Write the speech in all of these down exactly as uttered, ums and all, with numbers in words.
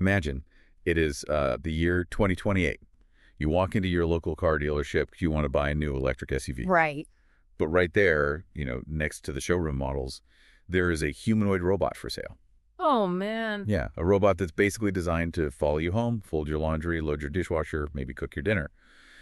Imagine it is uh, the year twenty twenty-eight. You walk into your local car dealership, you want to buy a new electric S U V. Right. But right there, you know, next to the showroom models, there is a humanoid robot for sale. Oh, man. Yeah, a robot that's basically designed to follow you home, fold your laundry, load your dishwasher, maybe cook your dinner.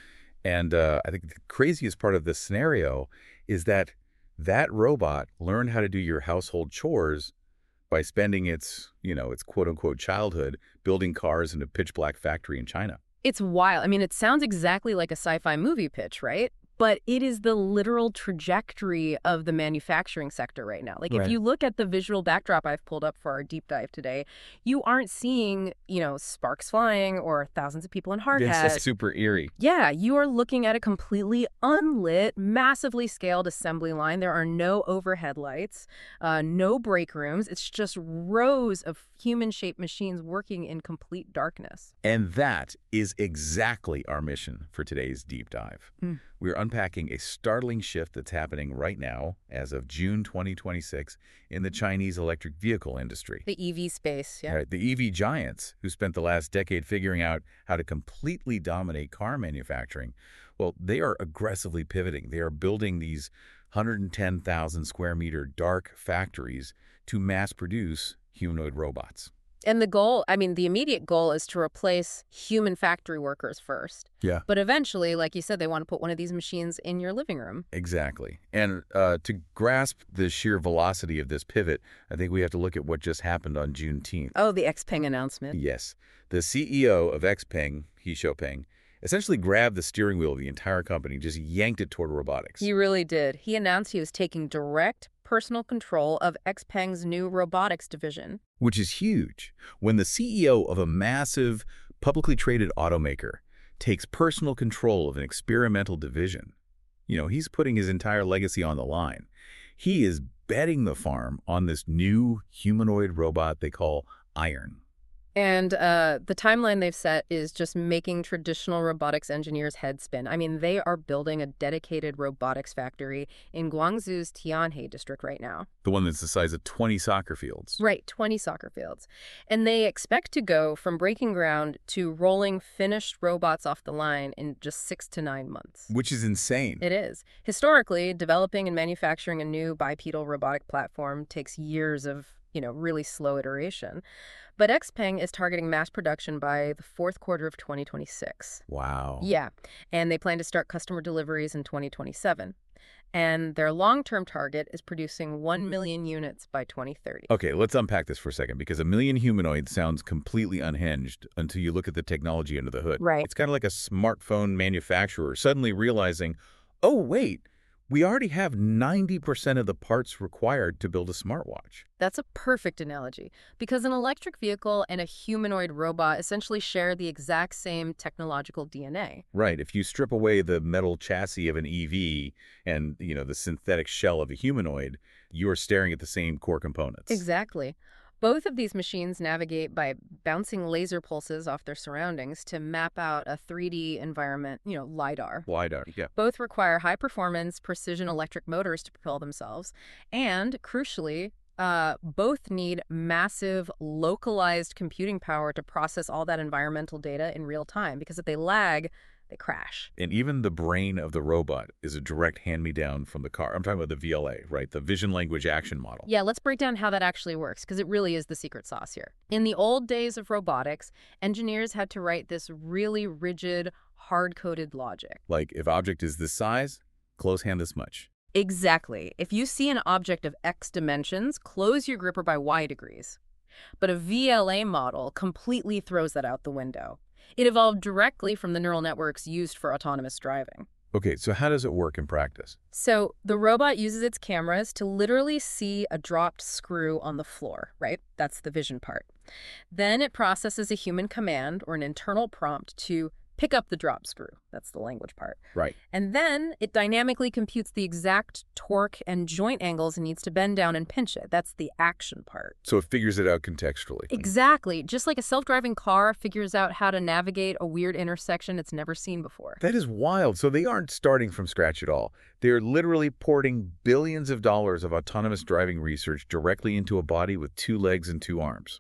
And uh, I think the craziest part of this scenario is that that robot learned how to do your household chores by spending its, you know, its quote-unquote childhood building cars in a pitch-black factory in China. It's wild. I mean, it sounds exactly like a sci-fi movie pitch, right? But it is the literal trajectory of the manufacturing sector right now. Like, Right. if you look at the visual backdrop I've pulled up for our deep dive today, you aren't seeing, you know, sparks flying or thousands of people in hard hats. It's super eerie. Yeah, you are looking at a completely unlit, massively scaled assembly line. There are no overhead lights, uh, no break rooms. It's just rows of human-shaped machines working in complete darkness. And that is exactly our mission for today's deep dive. Mm. We're unpacking a startling shift that's happening right now, as of June twenty twenty-six, in the Chinese electric vehicle industry. The E V space, yeah. Right, the E V giants who spent the last decade figuring out how to completely dominate car manufacturing, well, they are aggressively pivoting. They are building these one hundred ten thousand square meter dark factories to mass produce humanoid robots. And the goal, I mean, the immediate goal is to replace human factory workers first. Yeah. But eventually, like you said, they want to put one of these machines in your living room. Exactly. And uh, to grasp the sheer velocity of this pivot, I think we have to look at what just happened on Juneteenth. Oh, the Xpeng announcement. Yes. The C E O of Xpeng, He Xiaopeng, essentially grabbed the steering wheel of the entire company, just yanked it toward robotics. He really did. He announced he was taking direct personal control of Xpeng's new robotics division. Which is huge. When the C E O of a massive, publicly traded automaker takes personal control of an experimental division, you know, he's putting his entire legacy on the line. He is betting the farm on this new humanoid robot they call Iron. And uh, the timeline they've set is just making traditional robotics engineers' heads spin. I mean, they are building a dedicated robotics factory in Guangzhou's Tianhe district right now. The one that's the size of twenty soccer fields. Right, twenty soccer fields. And they expect to go from breaking ground to rolling finished robots off the line in just six to nine months. Which is insane. It is. Historically, developing and manufacturing a new bipedal robotic platform takes years of, you know, really slow iteration. But Xpeng is targeting mass production by the fourth quarter of twenty twenty-six. Wow. Yeah, and they plan to start customer deliveries in twenty twenty-seven. And their long-term target is producing one million units by twenty thirty. Okay, let's unpack this for a second, because a million humanoids sounds completely unhinged until you look at the technology under the hood. Right. It's kind of like a smartphone manufacturer suddenly realizing, oh, wait, we already have ninety percent of the parts required to build a smartwatch. That's a perfect analogy, because an electric vehicle and a humanoid robot essentially share the exact same technological D N A. Right. If you strip away the metal chassis of an E V and, you know, the synthetic shell of a humanoid, you are staring at the same core components. Exactly. Both of these machines navigate by bouncing laser pulses off their surroundings to map out a three D environment, you know, LiDAR. LiDAR, yeah. Both require high-performance, precision electric motors to propel themselves. And, crucially, uh, both need massive, localized computing power to process all that environmental data in real time, because if they lag, they crash. And even the brain of the robot is a direct hand-me-down from the car. I'm talking about the V L A, right? The Vision Language Action Model. Yeah, let's break down how that actually works, because it really is the secret sauce here. In the old days of robotics, engineers had to write this really rigid, hard-coded logic. Like, if object is this size, close hand this much. Exactly. If you see an object of X dimensions, close your gripper by Y degrees. But a V L A model completely throws that out the window. It evolved directly from the neural networks used for autonomous driving. Okay, so how does it work in practice? So the robot uses its cameras to literally see a dropped screw on the floor, right? That's the vision part. Then it processes a human command or an internal prompt to pick up the drop screw. That's the language part. Right. And then it dynamically computes the exact torque and joint angles it needs to bend down and pinch it. That's the action part. So it figures it out contextually. Exactly. Just like a self-driving car figures out how to navigate a weird intersection it's never seen before. That is wild. So they aren't starting from scratch at all. They're literally porting billions of dollars of autonomous driving research directly into a body with two legs and two arms.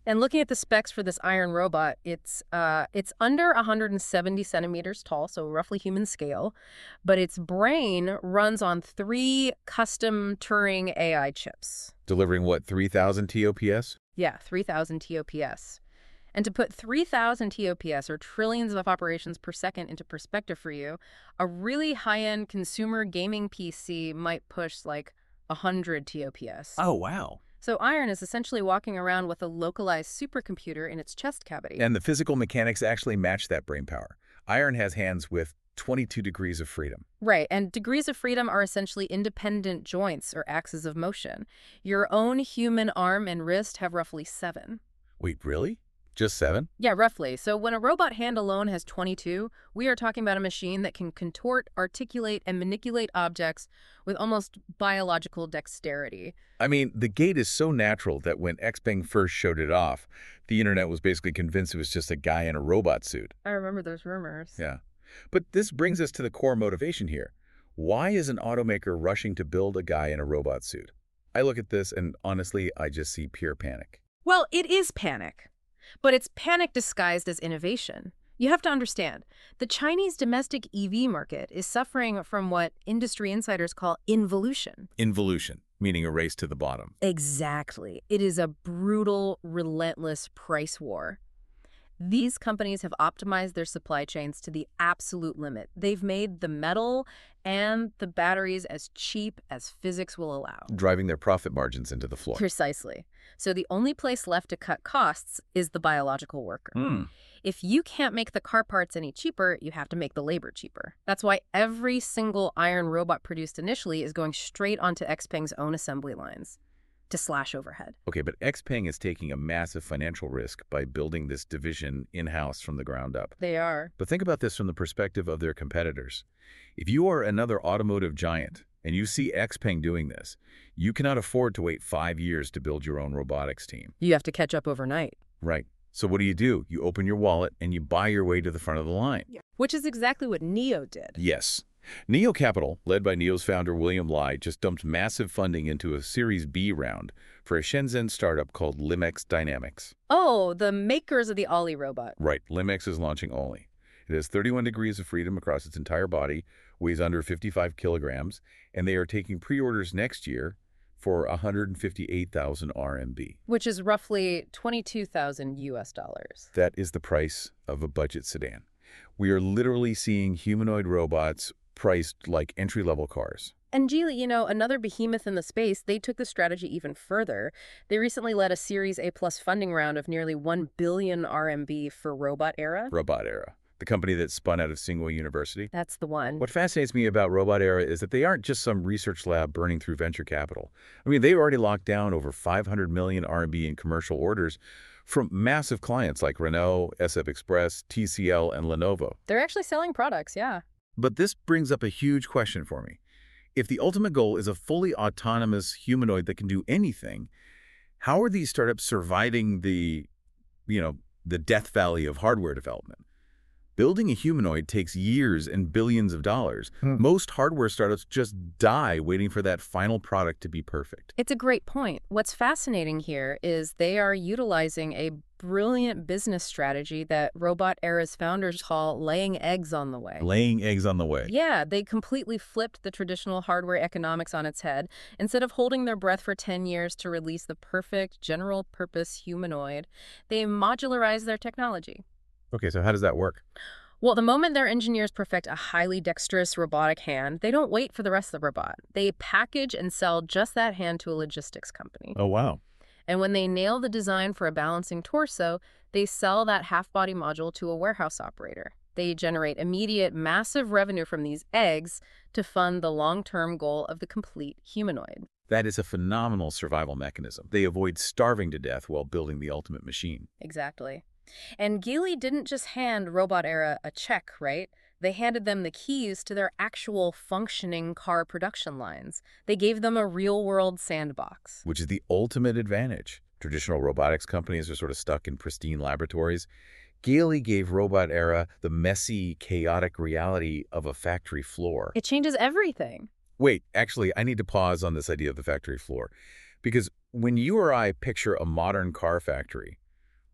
And looking at the specs for this iron robot, it's uh, it's under one hundred seventy centimeters tall, so roughly human scale, but its brain runs on three custom Turing A I chips. Delivering, what, three thousand T O P S? Yeah, three thousand T O P S. And to put three thousand T O P S, or trillions of operations per second, into perspective for you, a really high-end consumer gaming P C might push like one hundred T O P S. Oh, wow. So Iron is essentially walking around with a localized supercomputer in its chest cavity. And the physical mechanics actually match that brain power. Iron has hands with twenty-two degrees of freedom. Right, and degrees of freedom are essentially independent joints or axes of motion. Your own human arm and wrist have roughly seven. Wait, really? Just seven? Yeah, roughly. So when a robot hand alone has twenty-two, we are talking about a machine that can contort, articulate, and manipulate objects with almost biological dexterity. I mean, the gait is so natural that when XPeng first showed it off, the internet was basically convinced it was just a guy in a robot suit. I remember those rumors. Yeah. But this brings us to the core motivation here. Why is an automaker rushing to build a guy in a robot suit? I look at this and honestly, I just see pure panic. Well, it is panic. But it's panic disguised as innovation. You have to understand, the Chinese domestic E V market is suffering from what industry insiders call involution. Involution, meaning a race to the bottom. Exactly. It is a brutal, relentless price war. These companies have optimized their supply chains to the absolute limit. They've made the metal and the batteries as cheap as physics will allow. Driving their profit margins into the floor. Precisely. So the only place left to cut costs is the biological worker. Mm. If you can't make the car parts any cheaper, you have to make the labor cheaper. That's why every single iron robot produced initially is going straight onto XPeng's own assembly lines to slash overhead. Okay, but XPeng is taking a massive financial risk by building this division in-house from the ground up. They are. But think about this from the perspective of their competitors. If you are another automotive giant and you see XPeng doing this, you cannot afford to wait five years to build your own robotics team. You have to catch up overnight. Right. So what do you do? You open your wallet and you buy your way to the front of the line. Yeah. Which is exactly what NIO did. Yes. NIO Capital, led by NIO's founder William Lai, just dumped massive funding into a Series B round for a Shenzhen startup called Limex Dynamics. Oh, the makers of the Ollie robot. Right. Limex is launching Ollie. It has thirty-one degrees of freedom across its entire body, weighs under fifty-five kilograms, and they are taking pre-orders next year for one hundred fifty-eight thousand R M B. Which is roughly twenty-two thousand U S dollars. That is the price of a budget sedan. We are literally seeing humanoid robots priced like entry-level cars. And Geely, you know, another behemoth in the space, they took the strategy even further. They recently led a Series A plus funding round of nearly one billion R M B for Robot Era. Robot Era, the company that spun out of Tsinghua University. That's the one. What fascinates me about Robot Era is that they aren't just some research lab burning through venture capital. I mean, they've already locked down over five hundred million R M B in commercial orders from massive clients like Renault, S F Express, T C L, and Lenovo. They're actually selling products, yeah. But this brings up a huge question for me. If the ultimate goal is a fully autonomous humanoid that can do anything, how are these startups surviving the, you know, the death valley of hardware development? Building a humanoid takes years and billions of dollars. Hmm. Most hardware startups just die waiting for that final product to be perfect. It's a great point. What's fascinating here is they are utilizing a brilliant business strategy that Robot Era's founders call laying eggs on the way. Laying eggs on the way. Yeah, they completely flipped the traditional hardware economics on its head. Instead of holding their breath for ten years to release the perfect general-purpose humanoid, they modularized their technology. Okay, so how does that work? Well, the moment their engineers perfect a highly dexterous robotic hand, they don't wait for the rest of the robot. They package and sell just that hand to a logistics company. Oh, wow. And when they nail the design for a balancing torso, they sell that half-body module to a warehouse operator. They generate immediate, massive revenue from these eggs to fund the long-term goal of the complete humanoid. That is a phenomenal survival mechanism. They avoid starving to death while building the ultimate machine. Exactly. And Geely didn't just hand Robot Era a check, right? They handed them the keys to their actual functioning car production lines. They gave them a real-world sandbox. Which is the ultimate advantage. Traditional robotics companies are sort of stuck in pristine laboratories. Geely gave Robot Era the messy, chaotic reality of a factory floor. It changes everything. Wait, actually, I need to pause on this idea of the factory floor. Because when you or I picture a modern car factory,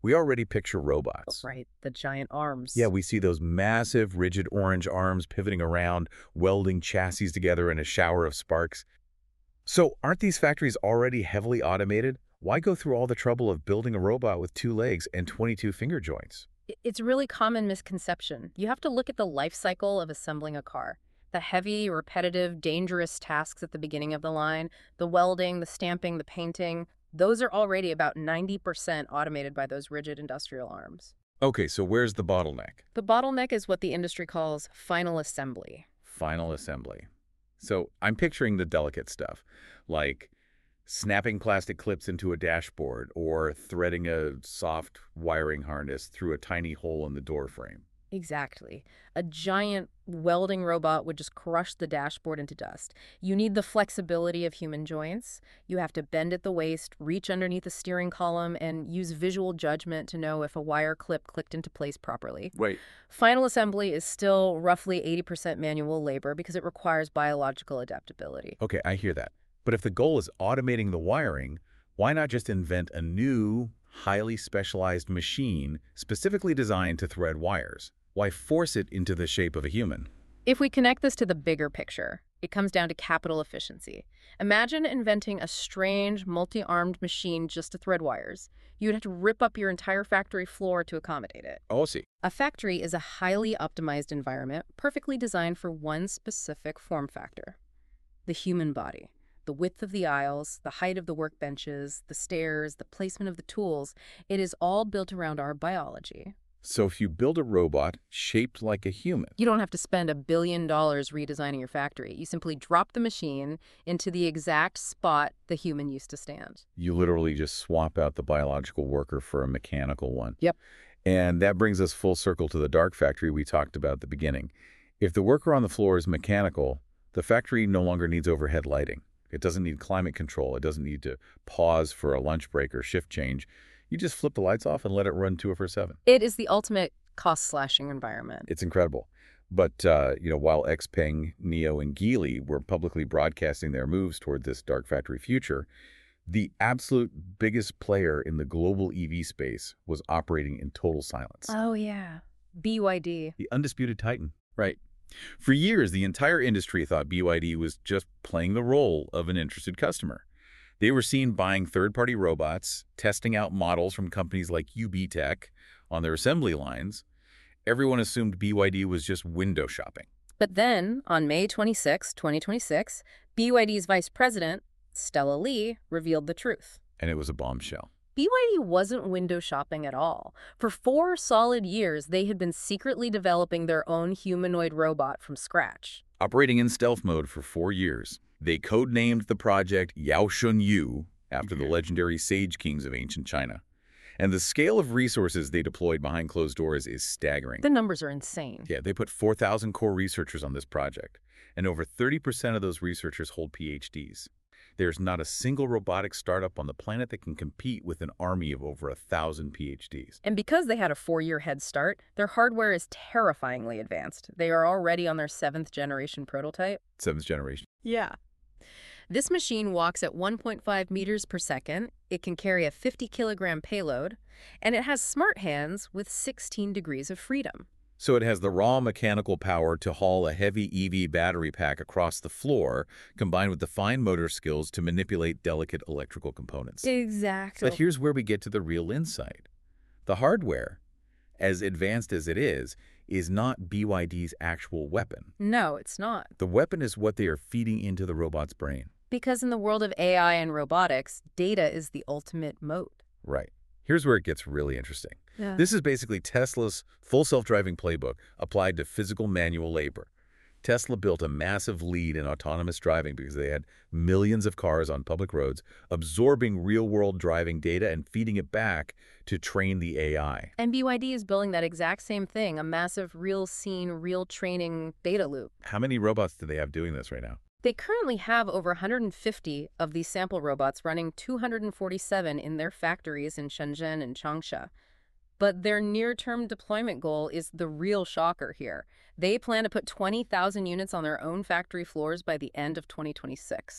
We already picture robots. Right, the giant arms. Yeah, we see those massive, rigid orange arms pivoting around, welding chassis together in a shower of sparks. So aren't these factories already heavily automated? Why go through all the trouble of building a robot with two legs and twenty-two finger joints? I- It's a really common misconception. You have to look at the life cycle of assembling a car. The heavy, repetitive, dangerous tasks at the beginning of the line, the welding, the stamping, the painting, those are already about ninety percent automated by those rigid industrial arms. Okay, so where's the bottleneck? The bottleneck is what the industry calls final assembly. Final assembly. So I'm picturing the delicate stuff, like snapping plastic clips into a dashboard or threading a soft wiring harness through a tiny hole in the door frame. Exactly. A giant welding robot would just crush the dashboard into dust. You need the flexibility of human joints. You have to bend at the waist, reach underneath the steering column, and use visual judgment to know if a wire clip clicked into place properly. Right. Final assembly is still roughly eighty percent manual labor because it requires biological adaptability. Okay, I hear that. But if the goal is automating the wiring, why not just invent a new, highly specialized machine specifically designed to thread wires? Why force it into the shape of a human? If we connect this to the bigger picture, it comes down to capital efficiency. Imagine inventing a strange, multi-armed machine just to thread wires. You'd have to rip up your entire factory floor to accommodate it. Oh, see. A factory is a highly optimized environment, perfectly designed for one specific form factor: the human body. The width of the aisles, the height of the workbenches, the stairs, the placement of the tools, it is all built around our biology. So if you build a robot shaped like a human, You don't have to spend a billion dollars redesigning your factory. You simply drop the machine into the exact spot the human used to stand. you literally just swap out the biological worker for a mechanical one. Yep. And that brings us full circle to the dark factory we talked about at the beginning. If the worker on the floor is mechanical, the factory no longer needs overhead lighting. It doesn't need climate control. It doesn't need to pause for a lunch break or shift change. You just flip the lights off and let it run twenty-four seven. It is the ultimate cost-slashing environment. It's incredible. But, uh, you know, while Xpeng, Neo, and Geely were publicly broadcasting their moves toward this dark factory future, the absolute biggest player in the global E V space was operating in total silence. Oh, yeah. B Y D. The undisputed titan. Right. For years, the entire industry thought B Y D was just playing the role of an interested customer. They were seen buying third-party robots, testing out models from companies like U B Tech on their assembly lines. Everyone assumed B Y D was just window shopping. But then, on May twenty-sixth, twenty twenty-six, B Y D's vice president, Stella Lee, revealed the truth. And it was a bombshell. B Y D wasn't window shopping at all. For four solid years, they had been secretly developing their own humanoid robot from scratch. Operating in stealth mode for four years, they codenamed the project Yaoshun Yu after the legendary Sage Kings of ancient China. And the scale of resources they deployed behind closed doors is staggering. The numbers are insane. Yeah, they put four thousand core researchers on this project, and over thirty percent of those researchers hold P H Ds. There's not a single robotic startup on the planet that can compete with an army of over a thousand P H Ds. And because they had a four-year head start, their hardware is terrifyingly advanced. They are already on their seventh generation prototype. Seventh generation. Yeah. This machine walks at one point five meters per second, it can carry a fifty kilogram payload, and it has smart hands with sixteen degrees of freedom. So it has the raw mechanical power to haul a heavy E V battery pack across the floor, combined with the fine motor skills to manipulate delicate electrical components. Exactly. But here's where we get to the real insight. The hardware, as advanced as it is, is not B Y D's actual weapon. No, it's not. The weapon is what they are feeding into the robot's brain. Because in the world of A I and robotics, data is the ultimate moat. Right. Here's where it gets really interesting. Yeah. This is basically Tesla's full self-driving playbook applied to physical manual labor. Tesla built a massive lead in autonomous driving because they had millions of cars on public roads, absorbing real-world driving data and feeding it back to train the A I. And B Y D is building that exact same thing, a massive real scene, real training data loop. How many robots do they have doing this right now? They currently have over one hundred fifty of these sample robots running two hundred forty-seven in their factories in Shenzhen and Changsha. But their near-term deployment goal is the real shocker here. They plan to put twenty thousand units on their own factory floors by the end of twenty twenty-six.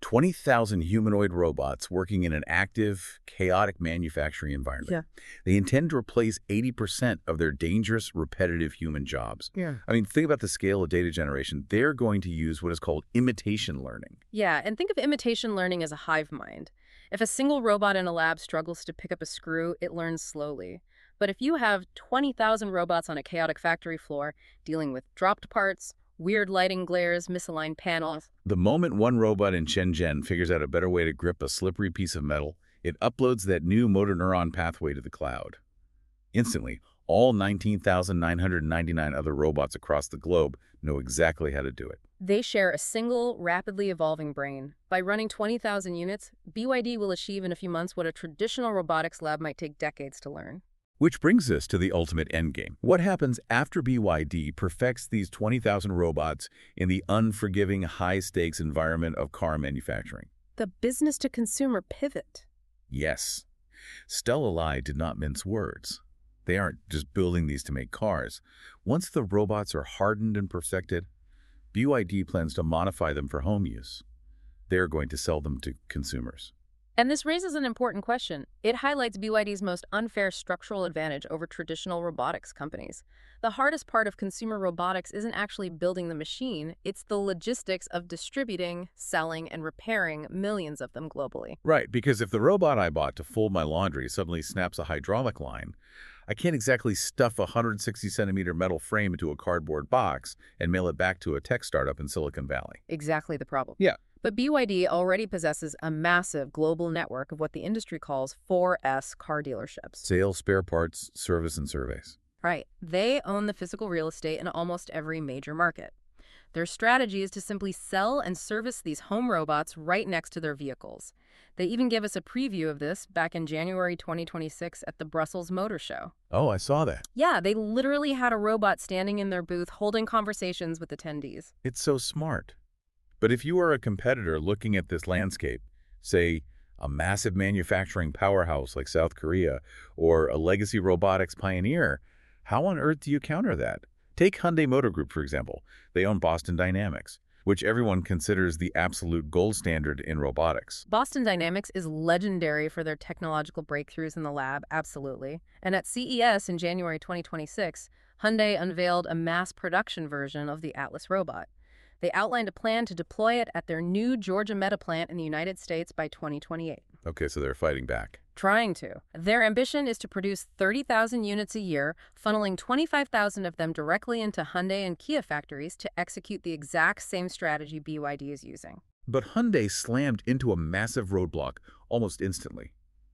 twenty thousand humanoid robots working in an active, chaotic manufacturing environment. Yeah. They intend to replace eighty percent of their dangerous, repetitive human jobs. Yeah. I mean, think about the scale of data generation. They're going to use what is called imitation learning. Yeah, and think of imitation learning as a hive mind. If a single robot in a lab struggles to pick up a screw, it learns slowly. But if you have twenty thousand robots on a chaotic factory floor dealing with dropped parts, weird lighting glares, misaligned panels. The moment one robot in Shenzhen figures out a better way to grip a slippery piece of metal, it uploads that new motor neuron pathway to the cloud. Instantly, all nineteen thousand nine hundred ninety-nine other robots across the globe know exactly how to do it. They share a single, rapidly evolving brain. By running twenty thousand units, B Y D will achieve in a few months what a traditional robotics lab might take decades to learn. Which brings us to the ultimate endgame. What happens after B Y D perfects these twenty thousand robots in the unforgiving, high-stakes environment of car manufacturing? The business-to-consumer pivot. Yes. Stella Lai did not mince words. They aren't just building these to make cars. Once the robots are hardened and perfected, B Y D plans to modify them for home use. They're going to sell them to consumers. And this raises an important question. It highlights B Y D's most unfair structural advantage over traditional robotics companies. The hardest part of consumer robotics isn't actually building the machine, it's the logistics of distributing, selling, and repairing millions of them globally. Right, because if the robot I bought to fold my laundry suddenly snaps a hydraulic line, I can't exactly stuff a one hundred sixty centimeter metal frame into a cardboard box and mail it back to a tech startup in Silicon Valley. Exactly the problem. Yeah. But B Y D already possesses a massive global network of what the industry calls four S car dealerships. Sales, spare parts, service, and surveys. Right. They own the physical real estate in almost every major market. Their strategy is to simply sell and service these home robots right next to their vehicles. They even gave us a preview of this back in January twenty twenty-six at the Brussels Motor Show. Oh, I saw that. Yeah, they literally had a robot standing in their booth holding conversations with attendees. It's so smart. But if you are a competitor looking at this landscape, say a massive manufacturing powerhouse like South Korea or a legacy robotics pioneer, how on earth do you counter that? Take Hyundai Motor Group, for example. They own Boston Dynamics, which everyone considers the absolute gold standard in robotics. Boston Dynamics is legendary for their technological breakthroughs in the lab, absolutely. And at C E S in January twenty twenty-six, Hyundai unveiled a mass production version of the Atlas robot. They outlined a plan to deploy it at their new Georgia Meta plant in the United States by twenty twenty-eight. Okay, so they're fighting back. Trying to. Their ambition is to produce thirty thousand units a year, funneling twenty-five thousand of them directly into Hyundai and Kia factories to execute the exact same strategy B Y D is using. But Hyundai slammed into a massive roadblock almost instantly.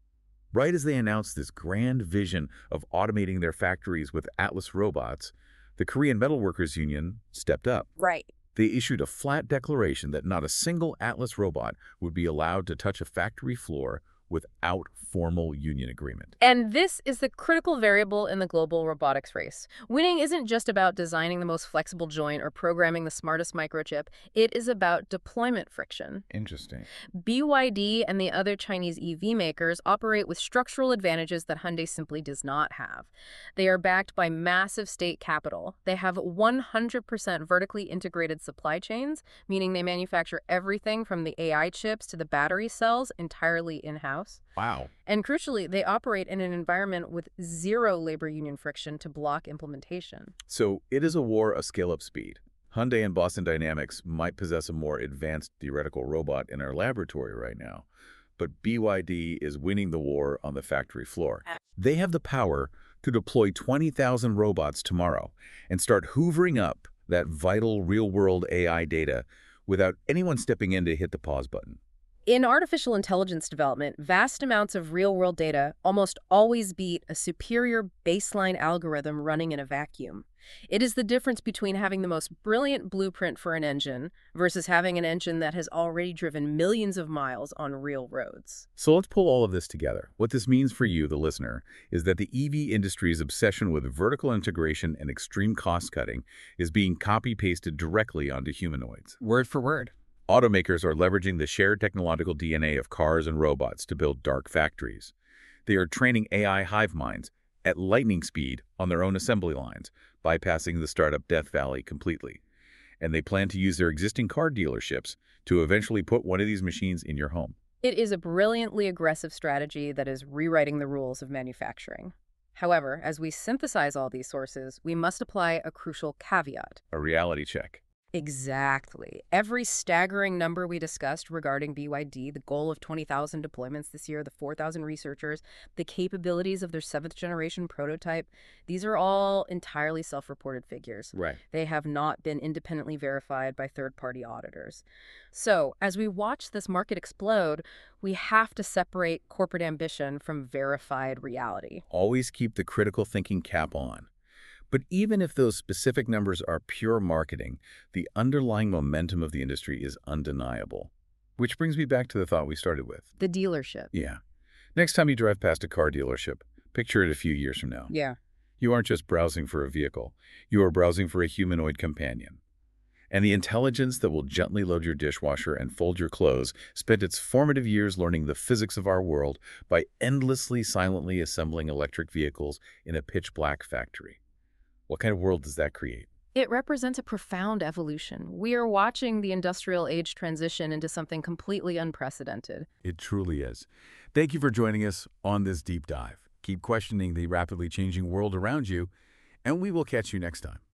Right as they announced this grand vision of automating their factories with Atlas robots, the Korean Metalworkers Union stepped up. Right. They issued a flat declaration that not a single Atlas robot would be allowed to touch a factory floor without formal union agreement. And this is the critical variable in the global robotics race. Winning isn't just about designing the most flexible joint or programming the smartest microchip. It is about deployment friction. Interesting. B Y D and the other Chinese E V makers operate with structural advantages that Hyundai simply does not have. They are backed by massive state capital. They have one hundred percent vertically integrated supply chains, meaning they manufacture everything from the A I chips to the battery cells entirely in-house. Wow. And crucially, they operate in an environment with zero labor union friction to block implementation. So it is a war of scale-up speed. Hyundai and Boston Dynamics might possess a more advanced theoretical robot in our laboratory right now, but B Y D is winning the war on the factory floor. They have the power to deploy twenty thousand robots tomorrow and start hoovering up that vital real-world A I data without anyone stepping in to hit the pause button. In artificial intelligence development, vast amounts of real-world data almost always beat a superior baseline algorithm running in a vacuum. It is the difference between having the most brilliant blueprint for an engine versus having an engine that has already driven millions of miles on real roads. So let's pull all of this together. What this means for you, the listener, is that the E V industry's obsession with vertical integration and extreme cost-cutting is being copy-pasted directly onto humanoids. Word for word. Automakers are leveraging the shared technological D N A of cars and robots to build dark factories. They are training A I hive minds at lightning speed on their own assembly lines, bypassing the startup death valley completely. and they plan to use their existing car dealerships to eventually put one of these machines in your home. It is a brilliantly aggressive strategy that is rewriting the rules of manufacturing. However, as we synthesize all these sources, we must apply a crucial caveat. A reality check. Exactly. Every staggering number we discussed regarding B Y D, the goal of twenty thousand deployments this year, the four thousand researchers, the capabilities of their seventh generation prototype, these are all entirely self-reported figures. Right. They have not been independently verified by third-party auditors. So, as we watch this market explode, we have to separate corporate ambition from verified reality. Always keep the critical thinking cap on. But even if those specific numbers are pure marketing, the underlying momentum of the industry is undeniable. Which brings me back to the thought we started with. The dealership. Yeah. Next time you drive past a car dealership, picture it a few years from now. Yeah. You aren't just browsing for a vehicle. You are browsing for a humanoid companion. And the intelligence that will gently load your dishwasher and fold your clothes spent its formative years learning the physics of our world by endlessly silently assembling electric vehicles in a pitch-black factory. What kind of world does that create? It represents a profound evolution. We are watching the industrial age transition into something completely unprecedented. It truly is. Thank you for joining us on this deep dive. Keep questioning the rapidly changing world around you, and we will catch you next time.